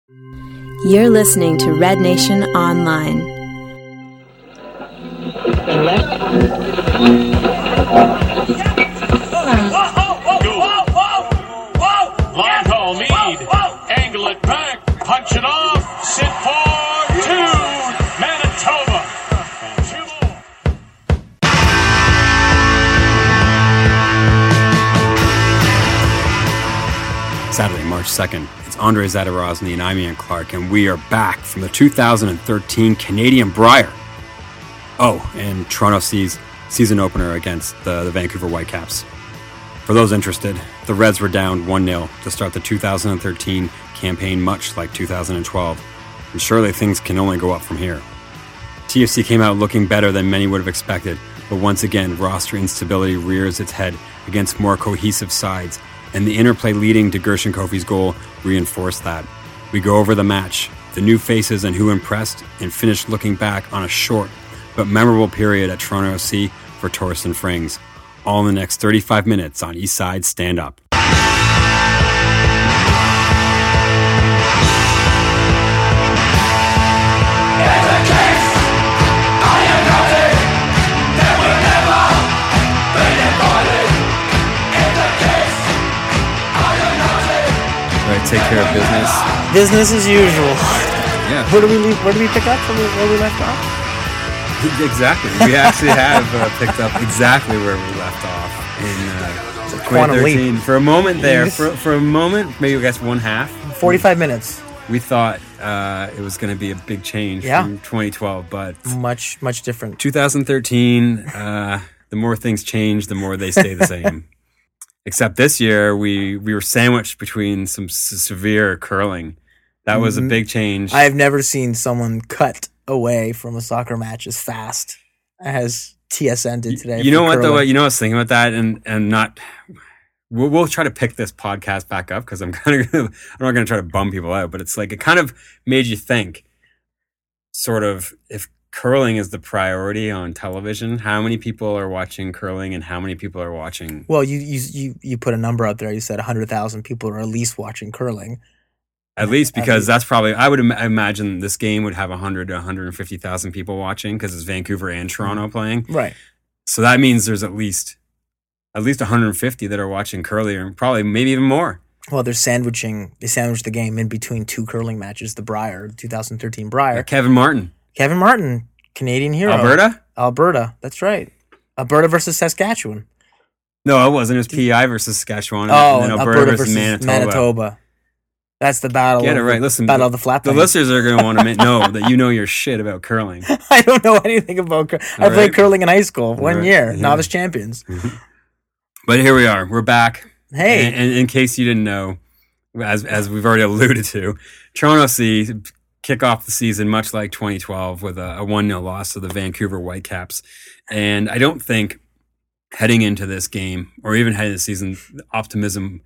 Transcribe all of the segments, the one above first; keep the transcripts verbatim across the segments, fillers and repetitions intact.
You're listening to Red Nation Online. Line call, Mead. Angle it back. Punch it off. Sit for two. Manitoba. Two more. Saturday, March second. It's Andre Zadarozny and I'm Ian Clark, and we are back from the two thousand thirteen Canadian Brier. Oh, and Toronto C's season opener against the, the Vancouver Whitecaps. For those interested, the Reds were down one nil to start the two thousand thirteen campaign, much like two thousand twelve, and surely things can only go up from here. T F C came out looking better than many would have expected, but once again, roster instability rears its head against more cohesive sides, and the interplay leading to Gershon Kofi's goal reinforced that. We go over the match, the new faces and who impressed, and finish looking back on a short but memorable period at Toronto F C for Torsten Frings. All in the next thirty-five minutes on Eastside Stand Up. Take care of business. Business as usual. Yeah. Where do we leave? Where do we pick up from where we left off? Exactly. We actually have uh, picked up exactly where we left off in uh, Quantum twenty thirteen. leap. For a moment there, for for a moment, maybe I guess one half. Forty-five minutes. We thought uh, it was going to be a big change Yeah. from twenty twelve, but Much, much different. two thousand thirteen. Uh, the more things change, the more they stay the same. Except this year, we, we were sandwiched between some s- severe curling. That was a big change. I have never seen someone cut away from a soccer match as fast as T S N did today. You know for what, though? curling. You know, I was thinking about that, and and not. We'll, we'll try to pick this podcast back up because I'm kind of. I'm not going to try to bum people out, but it's like it kind of made you think. Sort of, if curling is the priority on television, how many people are watching curling, and how many people are watching? Well, you you you you put a number out there. You said one hundred thousand people are at least watching curling. At least At because least. that's probably. I would Im- imagine this game would have one hundred to one hundred fifty thousand people watching because it's Vancouver and Toronto playing. Right. So that means there's at least. At least one hundred fifty that are watching curling, and probably maybe even more. Well, they're sandwiching. They sandwiched the game in between two curling matches. The Brier, the twenty thirteen Brier. Uh, Kevin Martin, Kevin Martin, Canadian hero. Alberta. Alberta. That's right. Alberta versus Saskatchewan. No, it wasn't. It was P E I versus Saskatchewan. Oh, and then Alberta, Alberta, versus Manitoba. Manitoba. That's the battle. Get it of right. The, Listen, battle the, of the flat the plains. listeners are going to want to know that you know your shit about curling. I don't know anything about curling. I All played right. curling in high school one right. year, Yeah. novice champions. But here we are. We're back. Hey, And, and in case you didn't know, as as we've already alluded to, Toronto F C kick off the season much like twenty twelve with a, a one nil loss to the Vancouver Whitecaps. And I don't think heading into this game or even heading into the season, optimism,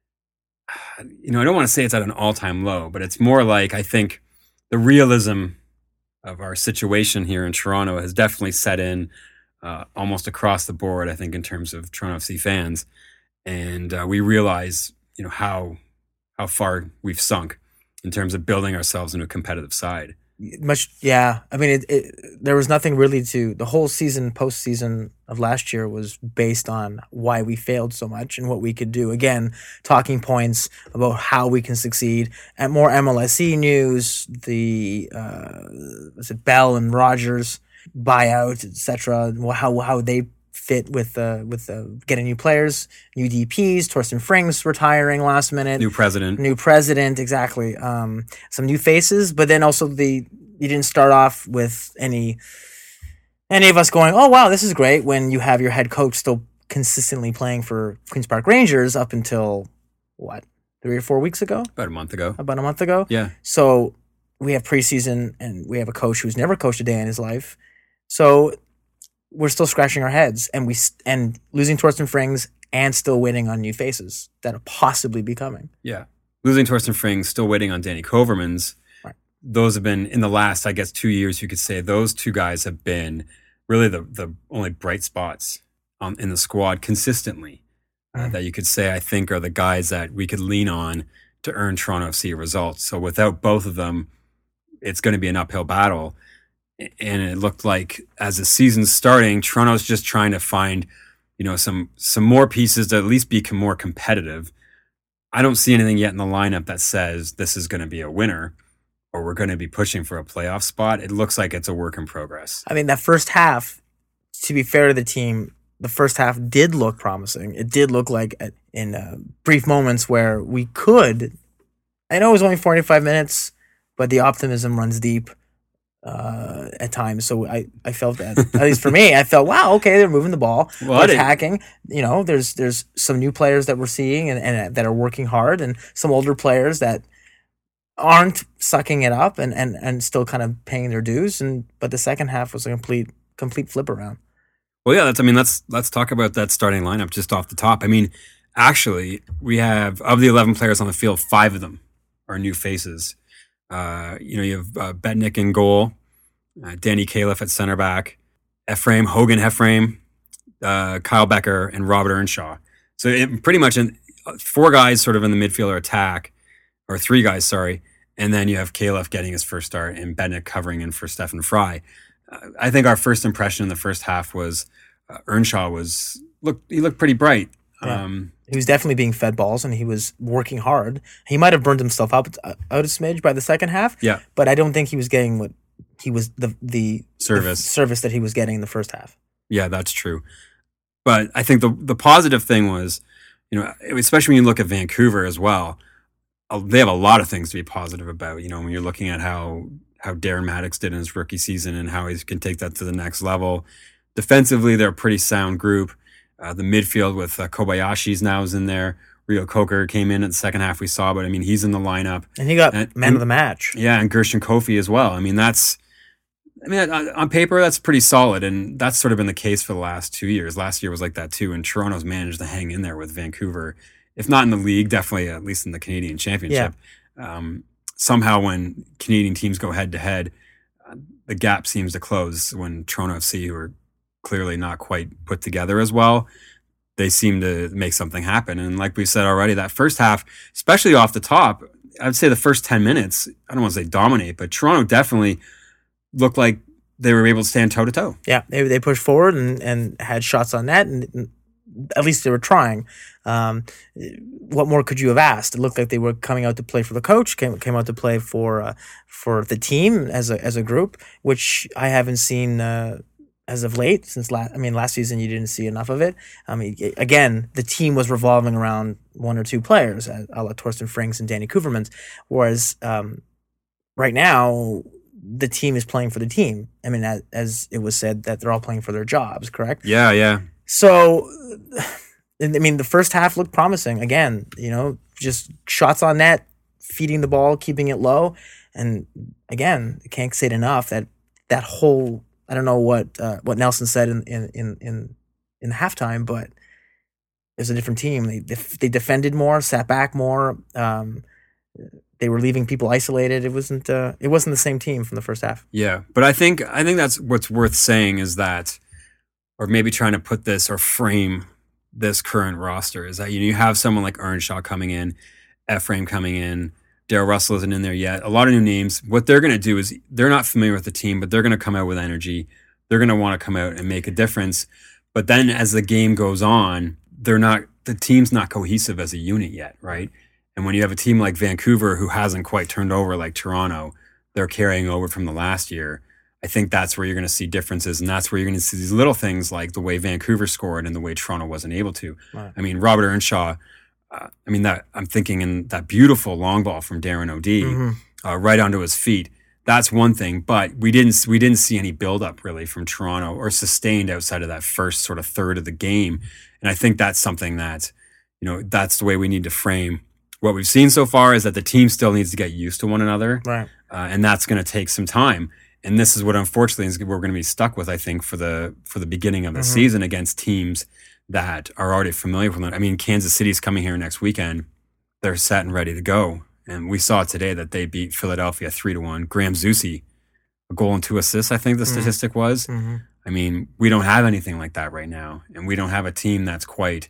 you know, I don't want to say it's at an all-time low, but it's more like I think the realism of our situation here in Toronto has definitely set in uh, almost across the board, I think, in terms of Toronto F C fans. And uh, we realize, you know, how how far we've sunk in terms of building ourselves into a competitive side. much. Yeah, I mean, it, it, there was nothing really to the whole season. Postseason of last year was based on why we failed so much and what we could do. Again, talking points about how we can succeed. And more M L S E news. The uh, was it Bell and Rogers buyout, et cetera. How how they fit with uh, with uh, getting new players, new D Ps. Torsten Frings retiring last minute. New president. New president, exactly. Um, some new faces, but then also the you didn't start off with any any of us going, oh wow, this is great. When you have your head coach still consistently playing for Queens Park Rangers up until what three or four weeks ago, About a month ago. about a month ago. Yeah. So we have preseason, and we have a coach who's never coached a day in his life. So we're still scratching our heads, and we s- and losing Torsten Frings and still waiting on new faces that are possibly be coming. Yeah. Losing Torsten Frings, still waiting on Danny Kovermans. Right. Those have been, in the last, I guess, two years, you could say, those two guys have been really the, the only bright spots um, in the squad consistently uh, Mm. that you could say, I think, are the guys that we could lean on to earn Toronto F C a result. So without both of them, it's going to be an uphill battle. And it looked like as the season's starting, Toronto's just trying to find, you know, some some more pieces to at least be more competitive. I don't see anything yet in the lineup that says this is going to be a winner or we're going to be pushing for a playoff spot. It looks like it's a work in progress. I mean, that first half, to be fair to the team, the first half did look promising. It did look like uh, in uh, brief moments where we could. I know it was only forty-five minutes, but the optimism runs deep uh, at times. So I, I felt that, at least for me, I felt, wow, okay, they're moving the ball, Well, they're attacking. You know, there's there's some new players that we're seeing and, and that are working hard, and some older players that aren't sucking it up and, and, and still kind of paying their dues. And but the second half was a complete complete flip around. Well, yeah, that's. I mean, let's let's talk about that starting lineup just off the top. I mean, actually, we have of the eleven players on the field, five of them are new faces. Uh, you know, you have uh, Betnick in goal, uh, Danny Califf at center back, Ephraim Hogan, Ephraim, uh, Kyle Becker, and Robert Earnshaw. So it, pretty much in, four guys sort of in the midfielder attack, or three guys, sorry, and then you have Califf getting his first start and Betnick covering in for Stephen Fry. Uh, I think our first impression in the first half was uh, Earnshaw was look he looked pretty bright. Yeah. Um, He was definitely being fed balls, and he was working hard. He might have burned himself out, out a smidge by the second half. Yeah. But I don't think he was getting what he was the the Service. the service that he was getting in the first half. Yeah, that's true. But I think the the positive thing was, you know, especially when you look at Vancouver as well, uh, they have a lot of things to be positive about. You know, when you're looking at how how Darren Maddox did in his rookie season and how he can take that to the next level. Defensively, they're a pretty sound group. Uh, the midfield with uh, Kobayashi's now is in there. Rio Coker came in at the second half we saw, but I mean, he's in the lineup. And he got and, man and, of the match. Yeah, and Gershon Kofi as well. I mean, that's, I mean, on paper, that's pretty solid, and that's sort of been the case for the last two years. Last year was like that too, and Toronto's managed to hang in there with Vancouver, if not in the league, definitely at least in the Canadian Championship. Yeah. Um, somehow when Canadian teams go head-to-head, uh, the gap seems to close when Toronto F C, who are clearly not quite put together as well, they seem to make something happen. And like we said already, that first half, especially off the top, I'd say the first ten minutes, I don't want to say dominate, but Toronto definitely looked like they were able to stand toe-to-toe. Yeah, they they pushed forward and, and had shots on net, and, and at least they were trying. Um, what more could you have asked? It looked like they were coming out to play for the coach, came came out to play for uh, for the team as a as a group, which I haven't seen uh, as of late. Since last, I mean, last season you didn't see enough of it. I mean, again, the team was revolving around one or two players, a la Torsten Frings and Danny Kuvermans, whereas um, right now the team is playing for the team. I mean, as, as it was said, that they're all playing for their jobs, correct? Yeah, yeah. So, I mean, the first half looked promising. Again, you know, just shots on net, feeding the ball, keeping it low. And again, I can't say it enough that that whole, I don't know what uh, what Nelson said in in in in, in the halftime, but it was a different team. They they defended more, sat back more. Um, they were leaving people isolated. It wasn't uh, it wasn't the same team from the first half. Yeah, but I think I think that's what's worth saying is that, or maybe trying to put this or frame this current roster is that you know, you have someone like Earnshaw coming in, Ephraim coming in, Darryl Russell isn't in there yet. A lot of new names. What they're going to do is they're not familiar with the team, but they're going to come out with energy. They're going to want to come out and make a difference. But then as the game goes on, they're not. The team's not cohesive as a unit yet, right? And when you have a team like Vancouver who hasn't quite turned over like Toronto, they're carrying over from the last year. I think that's where you're going to see differences, and that's where you're going to see these little things like the way Vancouver scored and the way Toronto wasn't able to. Right. I mean, Robert Earnshaw, uh, I mean, that I'm thinking in that beautiful long ball from Darren O'D, mm-hmm. uh, right onto his feet. That's one thing, but we didn't we didn't see any buildup really from Toronto or sustained outside of that first sort of third of the game. And I think that's something that, you know, that's the way we need to frame what we've seen so far is that the team still needs to get used to one another, right? Uh, and that's going to take some time. And this is what, unfortunately, is we're going to be stuck with, I think, for the for the beginning of the mm-hmm. season against teams that are already familiar with it. I mean, Kansas City's coming here next weekend. They're set and ready to go. And we saw today that they beat Philadelphia three to one. Graham Zusi, a goal and two assists, I think the mm-hmm. statistic was. Mm-hmm. I mean, we don't have anything like that right now. And we don't have a team that's quite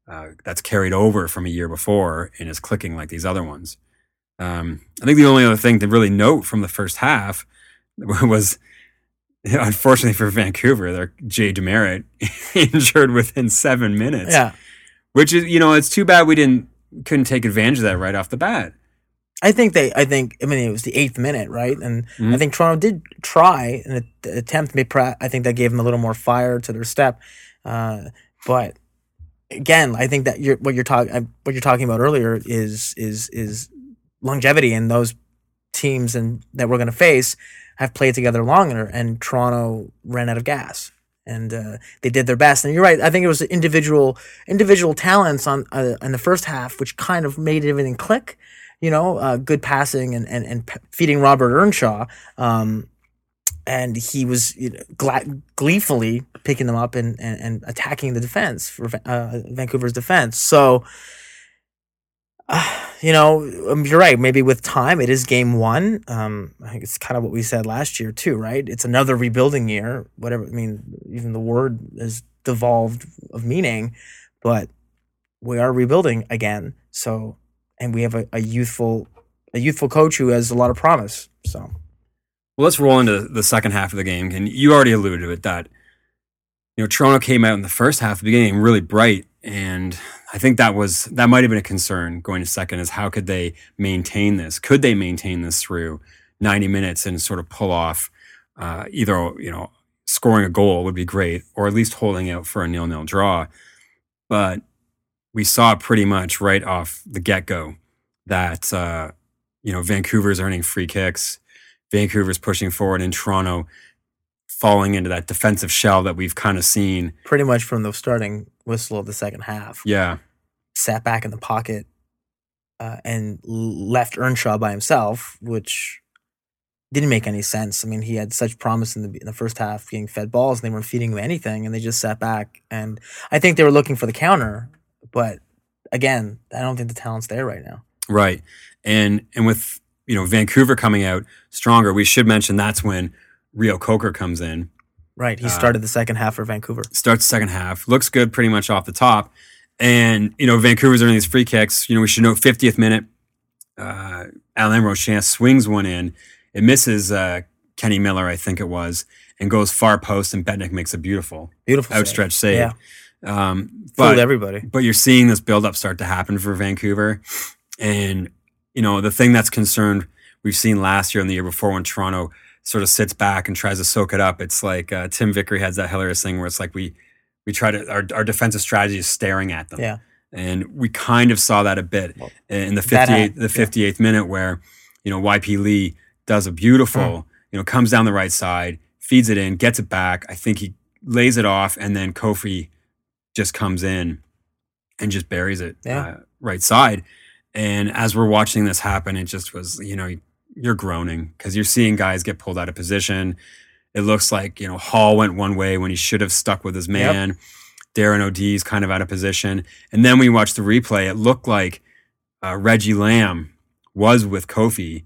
uh, that's carried over from a year before and is clicking like these other ones. Um, I think the only other thing to really note from the first half was, unfortunately for Vancouver, their Jay Demerit injured within seven minutes. Yeah. Which is, you know, it's too bad we didn't couldn't take advantage of that right off the bat. I think they, I think, I mean, it was the eighth minute, right? And Mm-hmm. I think Toronto did try an attempt. Maybe I think that gave them a little more fire to their step. Uh, but again, I think that you're, what you're talking, what you're talking about earlier is is is longevity, and those teams and that we're going to face have played together longer, and Toronto ran out of gas. And uh, they did their best. And you're right. I think it was individual individual talents on uh, in the first half, which kind of made everything click. You know, uh, good passing and, and, and feeding Robert Earnshaw. Um, and he was you know, gla- gleefully picking them up and, and, and attacking the defense for uh, Vancouver's defense. So, uh, you know, um, you're right. Maybe with time, it is game one. Um, I think it's kind of what we said last year too, right? It's another rebuilding year. Whatever. I mean, even the word has devolved of meaning, but we are rebuilding again. So, and we have a, a youthful, a youthful coach who has a lot of promise. So, well, let's roll into the second half of the game. And you already alluded to it that, you know, Toronto came out in the first half of the game really bright. And I think that was, that might have been a concern going to second, is how could they maintain this? Could they maintain this through ninety minutes and sort of pull off uh, either, you know, scoring a goal would be great, or at least holding out for a nil-nil draw. But we saw pretty much right off the get-go that, uh, you know, Vancouver's earning free kicks, Vancouver's pushing forward, and Toronto falling into that defensive shell that we've kind of seen. pretty much from the starting whistle of the second half. Yeah. Sat back in the pocket uh, and l- left Earnshaw by himself, which didn't make any sense. I mean, he had such promise in the in the first half, getting fed balls, and they weren't feeding him anything, and they just sat back. And I think they were looking for the counter, but again, I don't think the talent's there right now. Right. And and with, you know, Vancouver coming out stronger, we should mention that's when Rio Coker comes in. Right. He Uh, started the second half for Vancouver. Starts the second half, looks good pretty much off the top. And, you know, Vancouver's earning these free kicks. You know, we should note fiftieth minute, uh, Alain Rochant swings one in. It misses uh, Kenny Miller, I think it was, and goes far post, and Betnick makes a beautiful, Beautiful save. outstretched save. Yeah. Um, Fooled but, everybody. but you're seeing this buildup start to happen for Vancouver. And, you know, the thing that's concerned, we've seen last year and the year before when Toronto sort of sits back and tries to soak it up. It's like uh, Tim Vickery has that hilarious thing where it's like we we try to, our, our defensive strategy is staring at them. Yeah. And we kind of saw that a bit Well, in the that fifty-eighth, had- the fifty-eighth minute where, you know, Y P Lee does a beautiful, Mm. you know, comes down the right side, feeds it in, gets it back. I think he lays it off, and then Kofi just comes in and just buries it Yeah. uh, right side. And as we're watching this happen, it just was, you know, you're groaning because you're seeing guys get pulled out of position. It looks like, you know, Hall went one way when he should have stuck with his man. Yep. Darren O'D's kind of out of position. And then we watched the replay. It looked like uh, Reggie Lamb was with Kofi,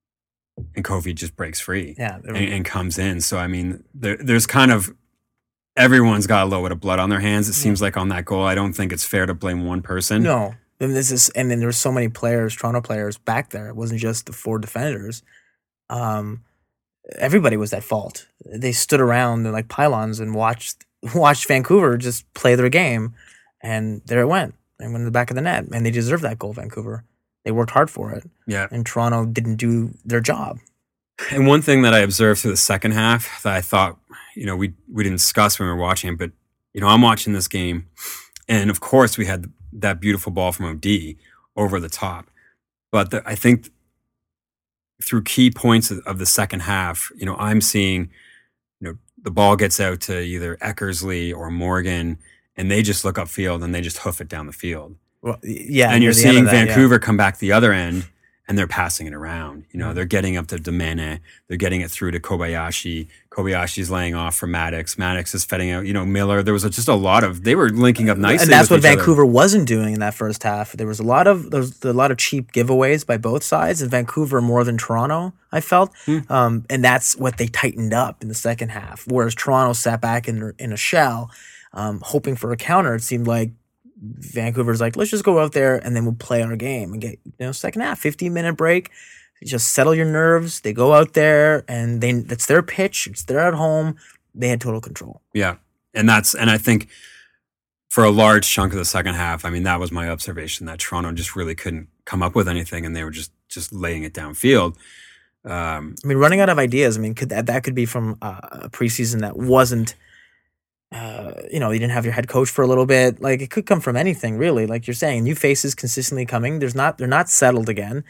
and Kofi just breaks free Yeah. and, and comes in. So, I mean, there, there's kind of, everyone's got a little bit of blood on their hands. It seems like on that goal. I don't think it's fair to blame one person. No. And this is, and then there were so many players, Toronto players back there. It wasn't just the four defenders. Um, everybody was at fault. They stood around like pylons and watched watched Vancouver just play their game, and there it went. And went in the back of the net, and they deserved that goal. Vancouver, they worked hard for it. Yeah. And Toronto didn't do their job. And one thing that I observed through the second half that I thought, you know, we we didn't discuss when we were watching it, but you know, I'm watching this game, and of course we had that beautiful ball from O D over the top. But the, I think through key points of, of the second half, you know, I'm seeing, you know, the ball gets out to either Eckersley or Morgan, and they just look upfield and they just hoof it down the field. Well, yeah, and you're near the end seeing of that, Vancouver yeah. come back the other end, and they're passing it around. You know, they're getting up to Domene. They're getting it through to Kobayashi. Kobayashi's laying off for Maddox. Maddox is fetting out, you know, Miller. There was a, just a lot of, they were linking up nicely. And that's what with each Vancouver other. wasn't doing in that first half. There was a lot of there was a lot of cheap giveaways by both sides, and Vancouver more than Toronto, I felt. Hmm. Um, and that's what they tightened up in the second half. Whereas Toronto sat back in in a shell, um, hoping for a counter. It seemed like Vancouver's like, let's just go out there and then we'll play our game and get, you know, second half, fifteen minute break. Just settle your nerves. They go out there and they that's their pitch. It's they're at home. They had total control. Yeah. And that's, and I think for a large chunk of the second half, I mean, that was my observation that Toronto just really couldn't come up with anything and they were just, just laying it downfield. Um, I mean, running out of ideas. I mean, could that, that could be from uh, a preseason that wasn't, uh, you know, you didn't have your head coach for a little bit. Like it could come from anything really. Like you're saying, new faces consistently coming. There's not, they're not settled again.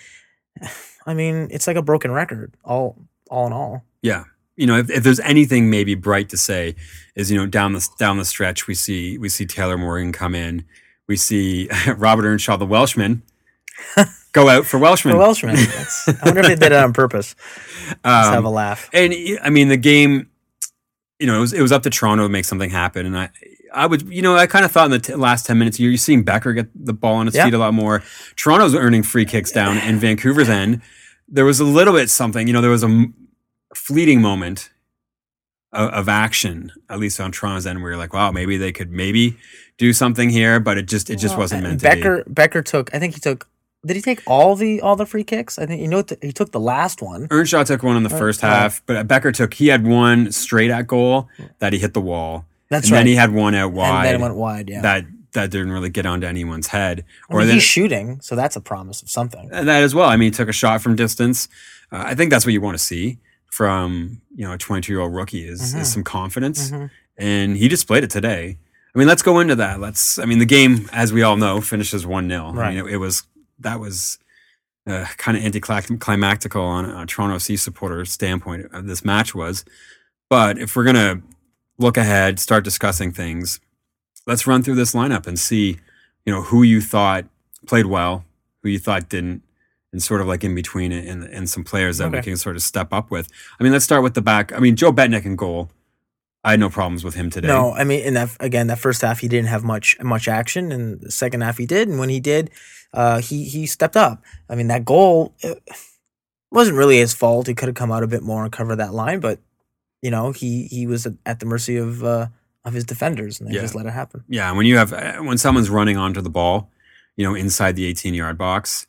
I mean, it's like a broken record all, all in all. Yeah. You know, if, if there's anything maybe bright to say is, you know, down the down the stretch, we see we see Taylor Morgan come in. We see Robert Earnshaw, the Welshman, go out for Welshman. For Welshman. That's, I wonder if they did it on purpose. Just um, have a laugh. And I mean, the game, you know, it was it was up to Toronto to make something happen. And I, I would, you know, I kind of thought in the t- last ten minutes, you're seeing Becker get the ball on his yeah. feet a lot more. Toronto's earning free kicks down, and Vancouver's end, there was a little bit something. You know, there was a fleeting moment of, of action, at least on Toronto's end, where you're like, wow, maybe they could maybe do something here, but it just it just well, wasn't meant Becker, to be. Becker took, I think he took, did he take all the all the free kicks? I think, you know, he took the last one. Earnshaw took one in the first uh, half, but Becker took, he had one straight at goal that he hit the wall. That's and right. then he had one out wide. And then it went wide, yeah. That that didn't really get onto anyone's head. I mean, or then, he's shooting, so that's a promise of something. That as well. I mean, he took a shot from distance. Uh, I think that's what you want to see from, you know, a twenty-two-year-old rookie is, mm-hmm. is some confidence. Mm-hmm. And he displayed it today. I mean, let's go into that. Let's. I mean, the game, as we all know, finishes one nil. Right. I mean, it, it was, that was uh, kind of anticlimactical on a Toronto F C supporter standpoint of this match was. But if we're going to look ahead, start discussing things, let's run through this lineup and see, you know, who you thought played well, who you thought didn't, and sort of like in between it, and, and some players that okay. we can sort of step up with. I mean, let's start with the back. I mean, Joe Betnick in goal. I had no problems with him today. No, I mean, in that again, that first half he didn't have much much action, and the second half he did, and when he did, uh, he he stepped up. I mean, that goal it wasn't really his fault. He could have come out a bit more and covered that line, but you know, he he was at the mercy of uh, of his defenders, and they yeah. just let it happen. Yeah, and when you have when someone's running onto the ball, you know, inside the eighteen-yard box.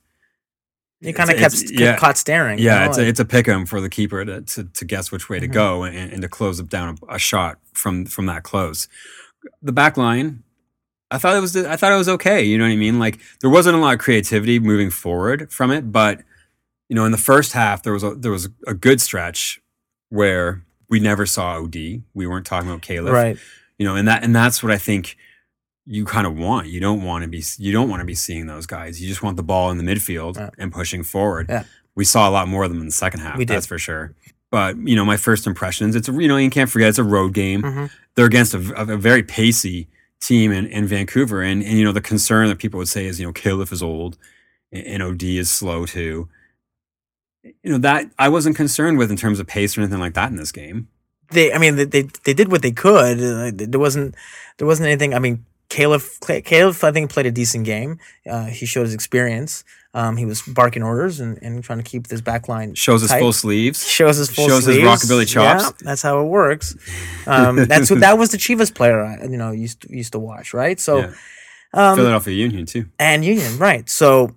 He kind of kept, kept yeah, caught staring. Yeah, you know? it's a, it's a pick 'em for the keeper to, to to guess which way mm-hmm. to go and, and to close up down a, a shot from from that close. The back line, I thought it was I thought it was okay. You know what I mean? Like there wasn't a lot of creativity moving forward from it, but you know, in the first half there was a, there was a good stretch where we never saw O D. We weren't talking about Caleb, right? You know, and that and that's what I think. You kind of want. You don't want to be. You don't want to be seeing those guys. You just want the ball in the midfield yeah. and pushing forward. Yeah. We saw a lot more of them in the second half. We did. That's for sure. But you know, my first impressions. It's a, you know, you can't forget it's a road game. Mm-hmm. They're against a, a very pacey team in, in Vancouver, and and you know the concern that people would say is you know Caleb is old, and, and O D is slow too. You know that I wasn't concerned with in terms of pace or anything like that in this game. They, I mean, they they, they did what they could. Uh, there wasn't there wasn't anything. I mean. Caleb, Caleb, I think, played a decent game. Uh, he showed his experience. Um, he was barking orders and, and trying to keep this back line Shows his tight. full sleeves. Shows his full Shows sleeves. his rockabilly chops. Yeah, that's how it works. Um, that's what that was the Chivas player I you know used to, used to watch, right? So yeah. um, Philadelphia Union too, and Union, right? So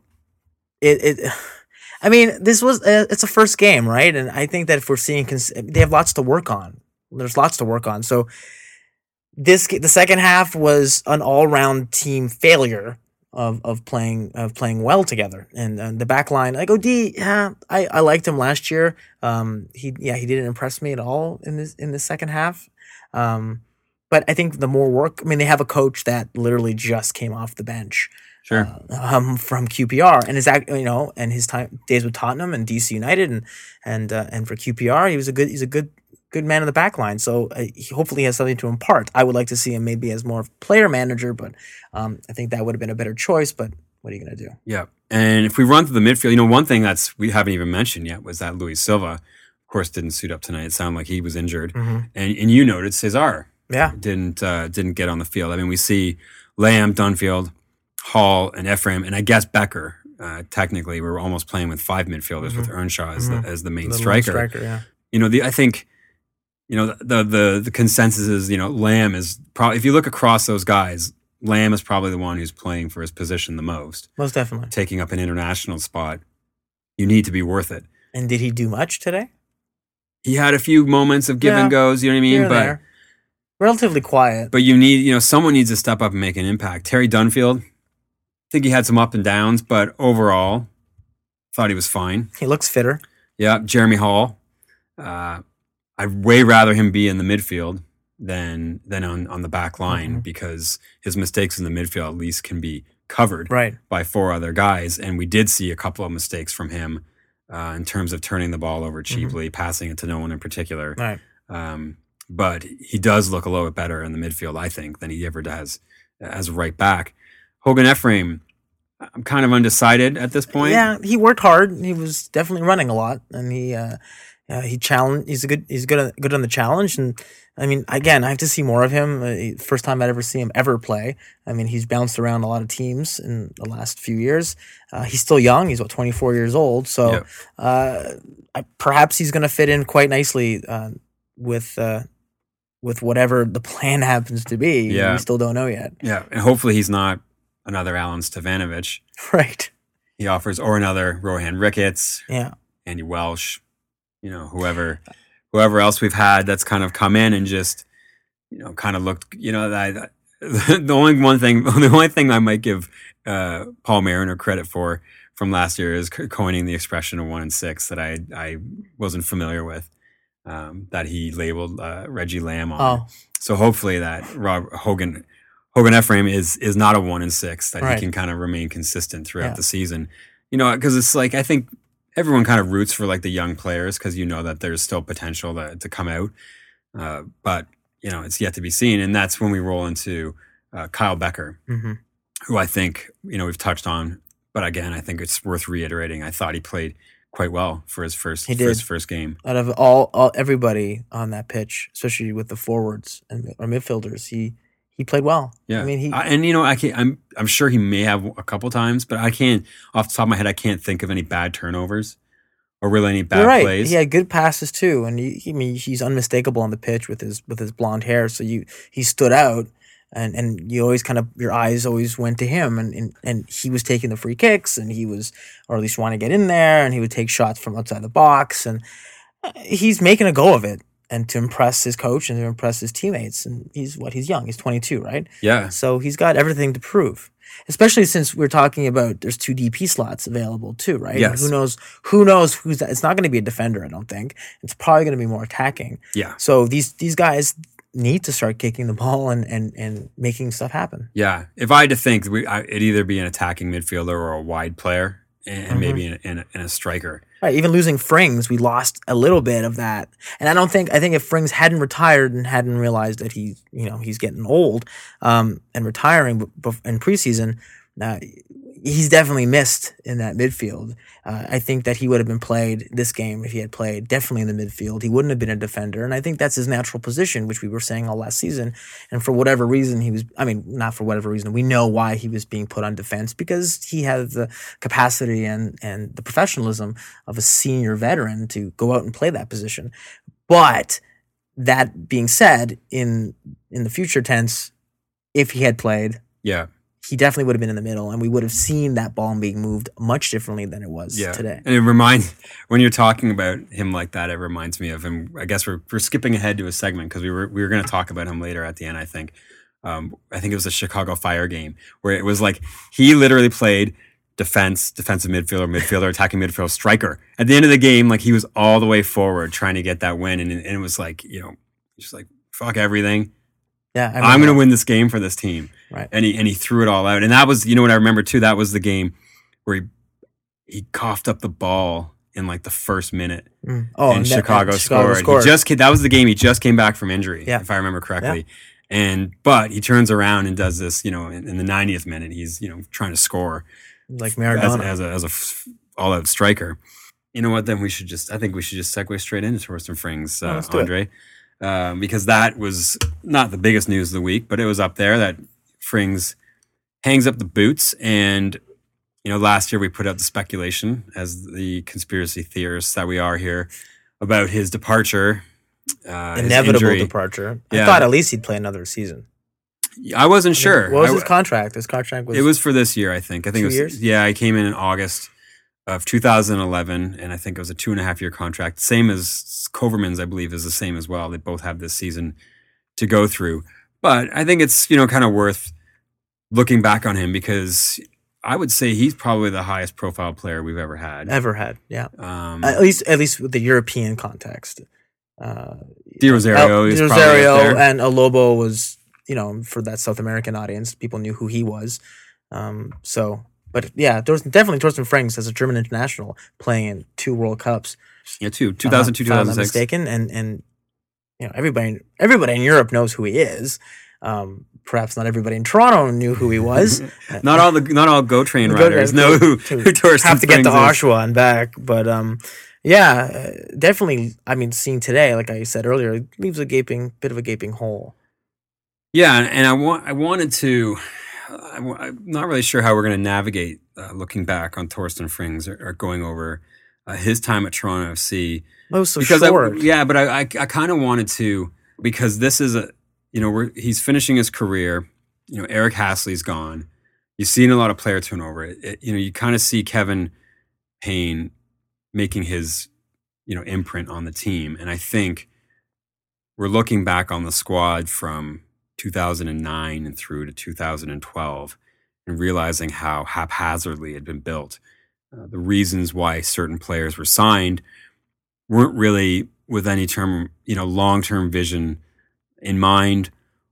it, it I mean, this was a, it's a first game, right? And I think that if we're seeing, cons- they have lots to work on. There's lots to work on. So. This the second half was an all-round team failure of of playing of playing well together, and, and the back line like O D, yeah, I, I liked him last year. Um, he yeah he didn't impress me at all in this in the second half. Um, but I think the more work. I mean, they have a coach that literally just came off the bench, sure, uh, um, from Q P R, and his act you know and his time days with Tottenham and D C United, and and uh, and for Q P R, he was a good he's a good. good man in the back line. So uh, he hopefully has something to impart. I would like to see him maybe as more of a player manager, but um, I think that would have been a better choice, but what are you going to do? Yeah. And if we run through the midfield, you know, one thing that's we haven't even mentioned yet was that Luis Silva, of course, didn't suit up tonight. It sounded like he was injured. Mm-hmm. And and you noted Cesar yeah. didn't uh, didn't get on the field. I mean, we see Lamb, Dunfield, Hall, and Ephraim, and I guess Becker. Uh, technically, we were almost playing with five midfielders mm-hmm. with Earnshaw as mm-hmm. the as the main the striker. striker yeah. You know, the I think you know the the the consensus is you know Lamb is probably if you look across those guys, Lamb is probably the one who's playing for his position the most, Most definitely. taking up an international spot. You need to be worth it. And did he do much today? He had a few moments of give Yeah, and goes, you know what I mean? Here and But there. Relatively quiet. but you need, you know, someone needs to step up and make an impact. Terry Dunfield, I think he had some up and downs, but overall, thought he was fine. He looks fitter. Yeah, Jeremy Hall. Uh, I'd way rather him be in the midfield than than on, on the back line Mm-hmm. because his mistakes in the midfield at least can be covered Right. by four other guys. And we did see a couple of mistakes from him uh, in terms of turning the ball over cheaply, passing it to no one in particular. Right. Um, but he does look a little bit better in the midfield, I think, than he ever does as a right back. Hogan Ephraim, I'm kind of undecided at this point. Yeah, he worked hard. He was definitely running a lot, and he uh, uh, he challenged. He's a good. He's good. Good on the challenge, and I mean, again, I have to see more of him. Uh, he- first time I'd ever see him ever play. I mean, he's bounced around a lot of teams in the last few years. Uh, he's still young. He's what twenty-four years old. So Yep. uh, I, perhaps he's going to fit in quite nicely uh, with uh, with whatever the plan happens to be. Yeah. We still don't know yet. Yeah, and hopefully he's not another Alan Stevanovic. Right. He offers, or another Rohan Ricketts, Yeah. Andy Welsh, you know, whoever, whoever else we've had that's kind of come in and just, you know, kind of looked, you know, that, the only one thing, the only thing I might give uh, Paul Mariner credit for from last year is co- coining the expression of one and six that I I wasn't familiar with, um, that he labeled uh, Reggie Lamb on. Oh. So hopefully that Rob Hogan Hogan Ephraim is is not a one and six, that Right. he can kind of remain consistent throughout Yeah. the season. You know, because it's like I think everyone kind of roots for like the young players because you know that there's still potential to, to come out, uh, but you know it's yet to be seen. And that's when we roll into uh, Kyle Becker, hmm who I think you know we've touched on, but again I think it's worth reiterating. I thought he played quite well for his first He for did. his first game. Out of all, all everybody on that pitch, especially with the forwards and or midfielders, he he played well. Yeah, I mean, he I, and you know, I can't. I'm I'm sure he may have a couple times, but I can't off the top of my head. I can't think of any bad turnovers or really any bad you're right. plays. He had good passes too, and he, he I mean he's unmistakable on the pitch with his with his blonde hair. So you he stood out, and and you always kind of your eyes always went to him, and and and he was taking the free kicks, and he was or at least wanting to get in there, and he would take shots from outside the box, and uh, he's making a go of it. And to impress his coach and to impress his teammates, and he's what he's young, he's twenty-two, right? yeah, So he's got everything to prove, especially since we're talking about there's two D P slots available too, right? Yes. Who knows? Who knows who's that? It's not going to be a defender, I don't think. It's probably going to be more attacking. yeah, So these these guys need to start kicking the ball and and and making stuff happen. yeah. If I had to think, we, I, it'd either be an attacking midfielder or a wide player, and, Mhm. and maybe in, in, a, in a striker. Right, even losing Frings, we lost a little bit of that. And I don't think I think if Frings hadn't retired and hadn't realized that he, you know, he's getting old um, and retiring b- bef- in preseason, uh, he's definitely missed in that midfield. Uh, I think that he would have been played this game if he had played definitely in the midfield. He wouldn't have been a defender, and I think that's his natural position, which we were saying all last season. And for whatever reason, he was. I mean, not for whatever reason. We know why he was being put on defense because he had the capacity and and the professionalism of a senior veteran to go out and play that position. But that being said, in in the future tense, if he had played, Yeah, he definitely would have been in the middle, and we would have seen that ball being moved much differently than it was yeah. today. And it reminds when you're talking about him like that, it reminds me of him. I guess we're we're skipping ahead to a segment because we were we were going to talk about him later at the end. I think. Um, I think it was a Chicago Fire game where it was like he literally played defense, defensive midfielder, midfielder, attacking midfielder, striker. At the end of the game, like he was all the way forward trying to get that win, and, and it was like, you know, just like fuck everything. Yeah, I I'm remember going to that. win this game for this team, Right. and he and he threw it all out. And that was, you know, what I remember too. That was the game where he he coughed up the ball in like the first minute. Mm. Oh, and and that- Chicago, and scored. scored. He just ca- that was the game he just came back from injury, Yeah. if I remember correctly. And but he turns around and does this, you know, in, in the ninetieth minute, he's you know trying to score like as, Maradona. as a as a f- all out striker. You know what? Then we should just I think we should just segue straight into Torsten Frings, Oh, uh, let's do it. Andre, um, because that was not the biggest news of the week, but it was up there that Frings hangs up the boots. And you know, last year we put out the speculation as the conspiracy theorists that we are here about his departure. Uh, his Inevitable injury. departure. Yeah. I thought at least he'd play another season. I wasn't sure. What was I, his contract? His contract was it was for this year, I think. I think two it was. years? Yeah, I came in in August of two thousand eleven, and I think it was a two and a half year contract. Same as Koverman's, I believe, is the same as well. They both have this season to go through. But I think it's, you know, kind of worth looking back on him because I would say he's probably the highest profile player we've ever had. ever had. Yeah, Um, at least at least with the European context. Uh, Di Rosario El- is Di probably Rosario up there. and Alobo was, you know, for that South American audience, people knew who he was. Um, so, but yeah, there was definitely Torsten Frings as a German international playing in two World Cups. Yeah, two, two thousand two, if I'm not two thousand six. mistaken, and and you know everybody everybody in Europe knows who he is. Um, perhaps not everybody in Toronto knew who he was. Not all the not all Go Train Go- riders go- know who, to who Torsten have to get to Frings is. Oshawa and back, but um, yeah, uh, definitely. I mean, seeing today, like I said earlier, it leaves a gaping bit of a gaping hole. Yeah, and I want I wanted to. I, am not really sure how we're going to navigate uh, looking back on Torsten Frings or, or going over uh, his time at Toronto F C. It was so because short. I, yeah, but I I, I kind of wanted to because this is a you know we're he's finishing his career. You know, Eric Hasley's gone. You've seen a lot of player turnover. It, it, you know, you kind of see Kevin Payne making his you know imprint on the team, and I think we're looking back on the squad from two thousand nine and through to two thousand twelve and realizing how haphazardly it had been built. Uh, the reasons why certain players were signed weren't really with any term, you know, long-term vision in mind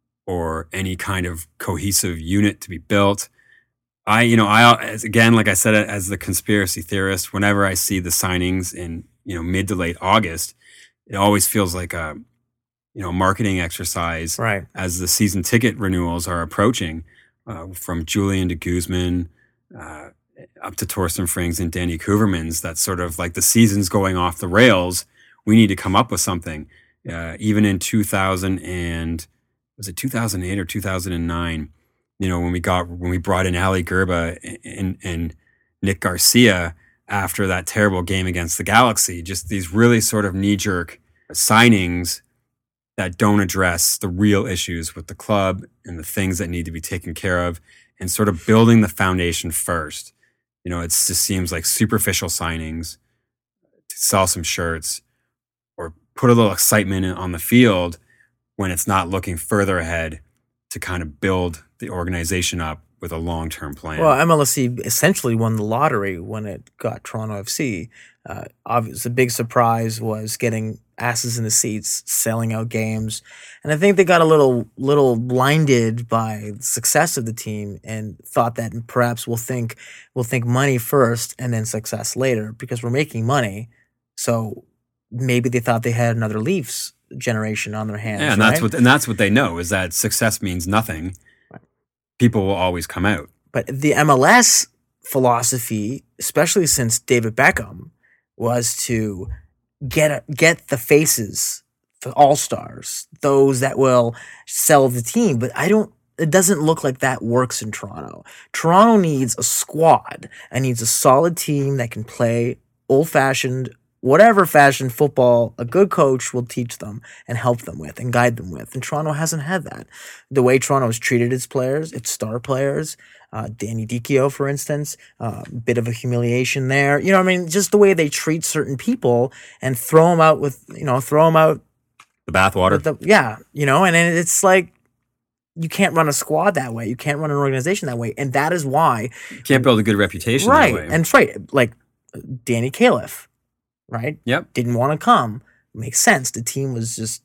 or any kind of cohesive unit to be built. I, you know, I, as, again, like I said, as the conspiracy theorist, whenever I see the signings in, you know, mid to late August, it always feels like a, you know, marketing exercise Right. as the season ticket renewals are approaching, uh, from Julian de Guzman, uh, up to Torsten Frings and Danny Koevermans. That's sort of like the season's going off the rails. We need to come up with something. Uh, even in two thousand and was it two thousand eight or two thousand nine? You know, when we got when we brought in Ali Gerba and, and Nick Garcia after that terrible game against the Galaxy, just these really sort of knee jerk signings that don't address the real issues with the club and the things that need to be taken care of, and sort of building the foundation first. You know, it just seems like superficial signings to sell some shirts or put a little excitement in, on the field when it's not looking further ahead to kind of build the organization up with a long-term plan. Well, M L S C essentially won the lottery when it got Toronto F C. Uh, obviously, the big surprise was getting asses in the seats, selling out games, and I think they got a little little blinded by the success of the team and thought that perhaps we'll think we'll think money first and then success later because we're making money. So maybe they thought they had another Leafs generation on their hands. yeah, and right? that's what and that's what they know is that success means nothing. People will always come out. But the M L S philosophy, especially since David Beckham, was to get a, get the faces, the all-stars, those that will sell the team. But I don't. It doesn't look like that works in Toronto. Toronto needs a squad and needs a solid team that can play old-fashioned, whatever fashion football a good coach will teach them and help them with and guide them with. And Toronto hasn't had that. The way Toronto has treated its players, its star players, uh, Danny Dicchio, for instance, a uh, bit of a humiliation there. You know, I mean, just the way they treat certain people and throw them out with, you know, throw them out. The bathwater. with the- yeah, you know, and, and it's like, you can't run a squad that way. You can't run an organization that way. And that is why. You can't build a good reputation Right. that way. And it's right. Like Danny Califf. Right? Yep. Didn't want to come. Makes sense. The team was just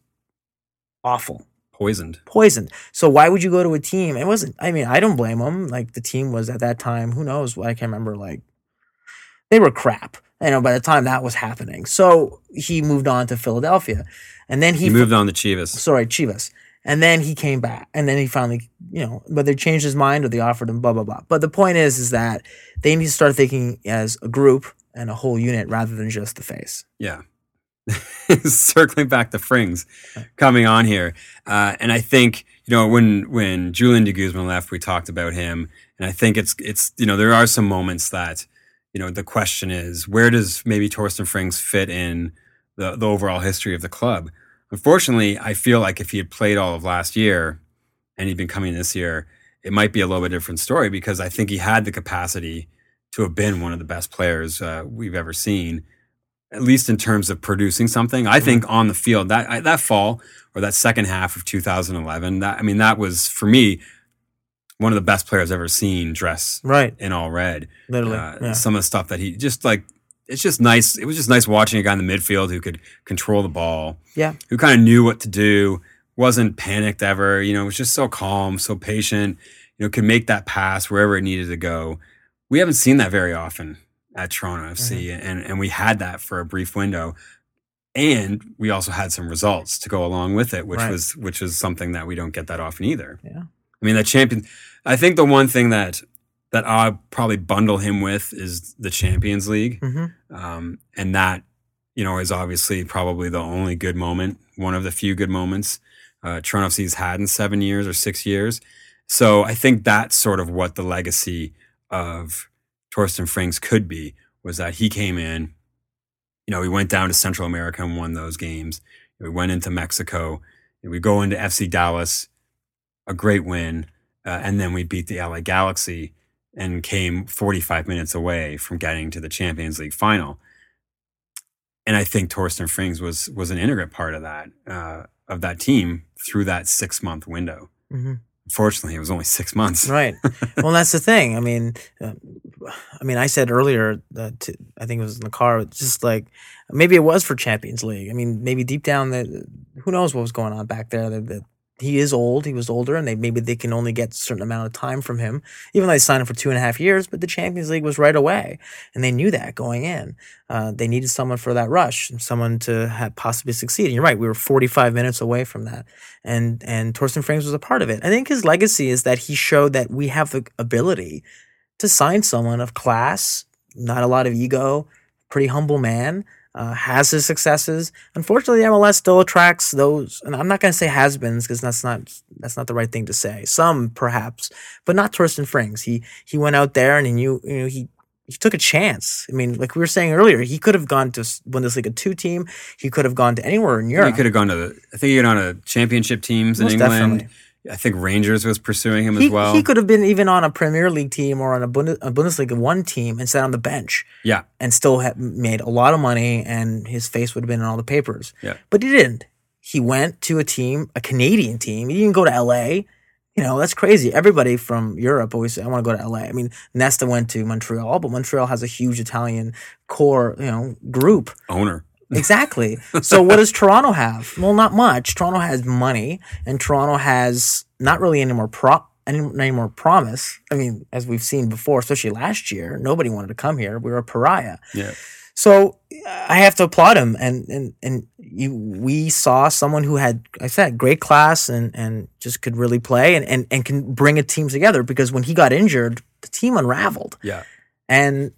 awful. Poisoned. Poisoned. So why would you go to a team? It wasn't, I mean, I don't blame them. Like the team was at that time, who knows? I can't remember. Like they were crap. You know, by the time that was happening. So he moved on to Philadelphia. And then he, He moved on to Chivas. sorry, Chivas. And then he came back. And then he finally, you know, whether he changed his mind or they offered him blah, blah, blah. But the point is, is that they need to start thinking as a group and a whole unit rather than just the face. Yeah. Circling back to Frings coming on here. Uh, and I think, you know, when when Julian de Guzman left, we talked about him. And I think it's, it's you know, there are some moments that, you know, the question is, where does maybe Torsten Frings fit in the, the overall history of the club? Unfortunately, I feel like if he had played all of last year and he'd been coming this year, it might be a little bit different story because I think he had the capacity to have been one of the best players uh, we've ever seen, at least in terms of producing something. I think on the field, that I, that fall or that second half of two thousand eleven, that I mean, that was, for me, one of the best players I've ever seen dress right. in all red. Literally. Uh, yeah. Some of the stuff that he just like, it's just nice. It was just nice watching a guy in the midfield who could control the ball, Yeah. who kind of knew what to do, wasn't panicked ever, you know, was just so calm, so patient, you know, could make that pass wherever it needed to go. We haven't seen that very often at Toronto F C, mm-hmm. and, and we had that for a brief window. And we also had some results to go along with it, which right. was which is something that we don't get that often either. Yeah. I mean, that champion, I think the one thing that that I'll probably bundle him with is the Champions League. Mm-hmm. Um, and that, you know, is obviously probably the only good moment, one of the few good moments uh, Toronto F C's had in seven years or six years. So I think that's sort of what the legacy of Torsten Frings could be, was that he came in, you know, we went down to Central America and won those games. We went into Mexico. We go into F C Dallas, a great win, uh, and then we beat the L A Galaxy and came forty-five minutes away from getting to the Champions League final. And I think Torsten Frings was was an integral part of that uh, of that team through that six month window. Mm-hmm. Unfortunately, it was only six months. Right. Well, that's the thing. I mean, uh, I mean, I said earlier that to, I think it was in the car. It's just like maybe it was for Champions League. I mean, maybe deep down, that who knows what was going on back there. That, that he is old. He was older, and they maybe they can only get a certain amount of time from him, even though they signed him for two and a half years. But the Champions League was right away, and they knew that going in. Uh, they needed someone for that rush, someone to have possibly succeed. And you're right, we were forty-five minutes away from that, and and Torsten Frings was a part of it. I think his legacy is that he showed that we have the ability to sign someone of class, not a lot of ego, pretty humble man. Uh, has his successes. Unfortunately, M L S still attracts those, and I'm not going to say has-beens because that's not that's not the right thing to say. Some perhaps, but not Torsten Frings. He he went out there and he knew, you know, he he took a chance. I mean, like we were saying earlier, he could have gone to Bundesliga two team. He could have gone to anywhere in Europe. He could have gone to the. I think he got on a championship teams in Most England. definitely. I think Rangers was pursuing him he, as well. He could have been even on a Premier League team or on a, Bundes, a Bundesliga one team and sat on the bench. Yeah. And still have made a lot of money, and his face would have been in all the papers. Yeah. But he didn't. He went to a team, a Canadian team. He didn't go to L A. You know, that's crazy. Everybody from Europe always say, I want to go to L A. I mean, Nesta went to Montreal, but Montreal has a huge Italian core, you know, group. Owner. Exactly. So what does Toronto have? Well, not much. Toronto has money, and Toronto has not really any more pro any, any more promise. I mean, as we've seen before, especially last year, nobody wanted to come here. We were a pariah. Yeah. So I have to applaud him, and and and you, we saw someone who had, I said, great class and and just could really play and and and can bring a team together. Because when he got injured, the team unraveled. Yeah. And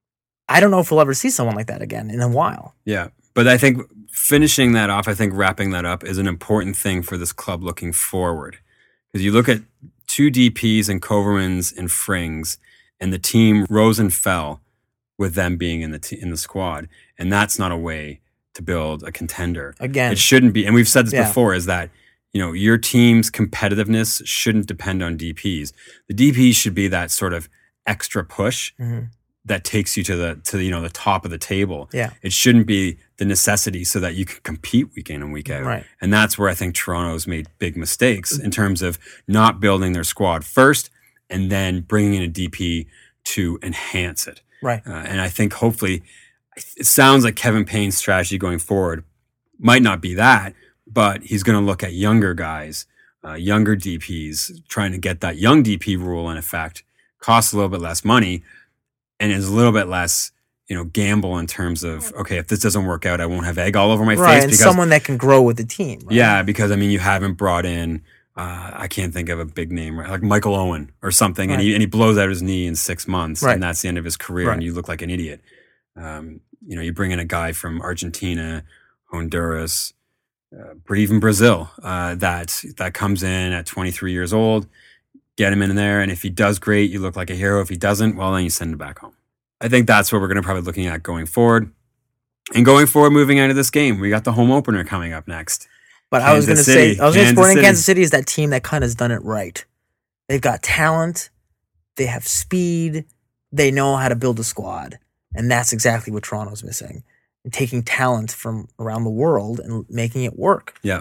I don't know if we'll ever see someone like that again in a while. Yeah. But I think finishing that off, I think wrapping that up is an important thing for this club looking forward. Because you look at two D Ps and Kovermans and Frings, and the team rose and fell with them being in the t- in the squad. And that's not a way to build a contender. Again. It shouldn't be. And we've said this Yeah. before, is that, you know, your team's competitiveness shouldn't depend on D Ps. The D Ps should be that sort of extra push Mm-hmm. that takes you to the to the, you know, the top of the table. Yeah. It shouldn't be the necessity so that you can compete week in and week out. Right. And that's where I think Toronto's made big mistakes in terms of not building their squad first and then bringing in a D P to enhance it. Right. Uh, and I think hopefully it sounds like Kevin Payne's strategy going forward might not be that, but he's going to look at younger guys, uh, younger D Ps, trying to get that young D P rule in effect, costs a little bit less money, and is a little bit less, you know, gamble in terms of, okay, if this doesn't work out, I won't have egg all over my Right, face. and Because, someone that can grow with the team. Right? yeah, because I mean, you haven't brought in, uh, I can't think of a big name, right? Like Michael Owen or something, Right. and he and he blows out his knee in six months, Right. and that's the end of his career, Right. and you look like an idiot. Um, you know, you bring in a guy from Argentina, Honduras, uh, or even Brazil, uh, that that comes in at twenty-three years old, get him in there, and if he does great, you look like a hero. If he doesn't, well, then you send him back home. I think that's what we're going to probably looking at going forward. And going forward, moving out of this game, we got the home opener coming up next. But I was going to Kansas say, City. I was going to Kansas Sporting City. Kansas City is that team that kind of has done it right. They've got talent, they have speed, they know how to build a squad, and that's exactly what Toronto's missing. And taking talent from around the world and making it work. Yeah.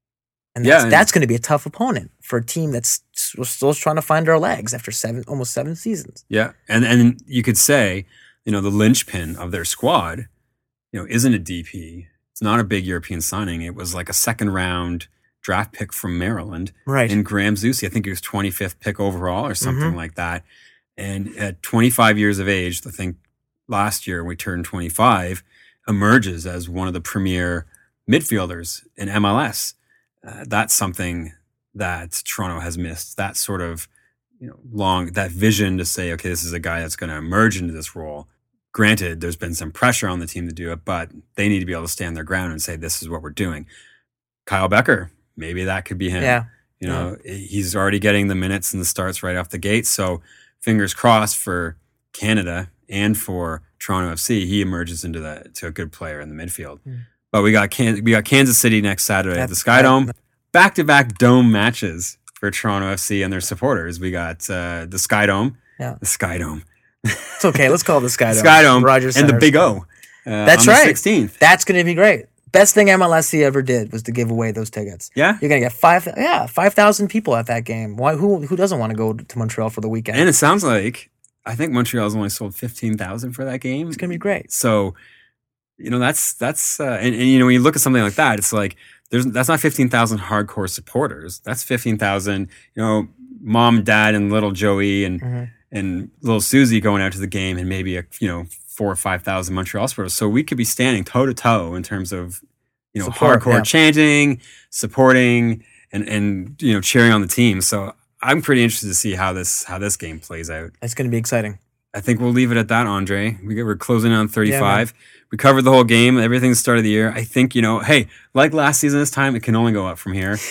And Yeah, that's, and- that's going to be a tough opponent for a team that's s- we're still trying to find our legs after seven, almost seven seasons. Yeah. And and you could say, you know, the linchpin of their squad, you know, isn't a D P. It's not a big European signing. It was like a second round draft pick from Maryland. Right. And Graham Zusi, I think he was twenty-fifth pick overall or something Mhm. like that. And at twenty-five years of age, I think last year we turned twenty-five, emerges as one of the premier midfielders in M L S. Uh, that's something that Toronto has missed. That sort of, you know, long, that vision to say, okay, this is a guy that's going to emerge into this role. Granted, there's been some pressure on the team to do it, but they need to be able to stand their ground and say, this is what we're doing. Kyle Becker, maybe that could be him. Yeah. You know, he's already getting the minutes and the starts right off the gate. So fingers crossed for Canada and for Toronto F C, he emerges into the to a good player in the midfield. Mm. But we got Can- we got Kansas City next Saturday at That- the Sky Dome. Back-to-back dome matches for Toronto F C and their supporters. We got uh, the Sky Dome, Yeah. the Sky Dome, It's okay. Let's call it the Sky Dome. Sky Dome, Rogers and the Centre. Big O. Uh, That's on right. the sixteenth. That's going to be great. Best thing M L S C ever did was to give away those tickets. Yeah. You're gonna get five, yeah, five thousand people at that game. Why? Who? Who doesn't want to go to Montreal for the weekend? And it sounds like I think Montreal's only sold fifteen thousand for that game. It's gonna be great. So, you know, that's that's uh, and, and you know when you look at something like that, it's like there's that's not fifteen thousand hardcore supporters. That's fifteen thousand, you know, mom, dad, and little Joey and Mhm. and little Susie going out to the game, and maybe a you know four or five thousand Montreal supporters. So we could be standing toe to toe in terms of you know Support, hardcore yeah. chanting, supporting, and and you know cheering on the team. So I'm pretty interested to see how this how this game plays out. It's gonna be exciting. I think we'll leave it at that, Andre. We get, we're closing in on thirty-five. Yeah, we covered the whole game, everything the start of the year. I think, you know, hey, like last season this time, it can only go up from here.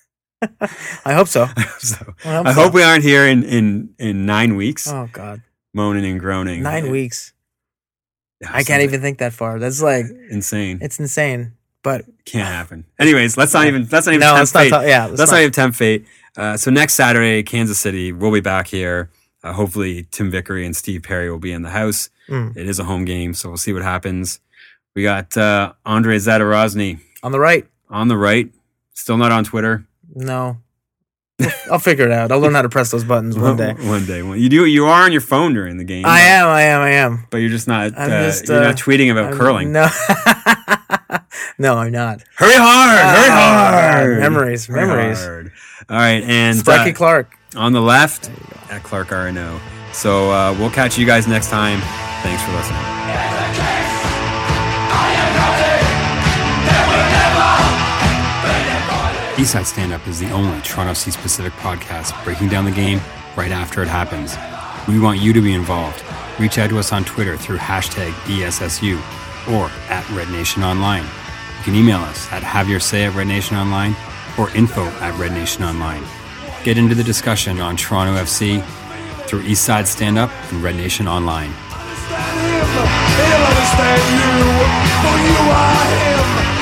I hope so. so I hope I so. hope we aren't here in, in, in nine weeks, Oh God, moaning and groaning. nine weeks. Yeah, I can't something even think that far. That's like insane. it's insane. But Can't happen. Anyways, let's not even let's not even no, tempt it's not. fate. ta- yeah, Let's not even tempt fate. Uh, so next Saturday, Kansas City, we'll be back here. Uh, hopefully, Tim Vickery and Steve Perry will be in the house. Mm. It is a home game, so we'll see what happens. We got uh, Andre Zadorozny on the right. on the right, still not on Twitter. No, I'll figure it out. I'll learn how to press those buttons one day. One day. You do. You are on your phone during the game. I but, am. I am. I am. but you're just not. I'm uh, just, you're uh, not tweeting about I'm- curling. No, no, I'm not. Hurry hard! Hurry Ah, hard! memories, Hurry memories. hard. All right, and Sparky uh, Clark. on the left at Clark R N O. So uh, we'll catch you guys next time. Thanks for listening. Eastside Stand Up is the only Toronto F C specific podcast breaking down the game right after it happens. We want you to be involved. Reach out to us on Twitter through hashtag E S S U or at Red Nation Online. You can email us at have your say at Red Nation Online or info at Red Nation Online. Get into the discussion on Toronto F C through Eastside Stand Up and Red Nation Online. He'll understand you, for you are him.